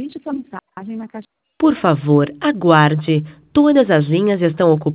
Digite sua mensagem na caixa. Por favor, aguarde. Todas as linhas estão ocupadas.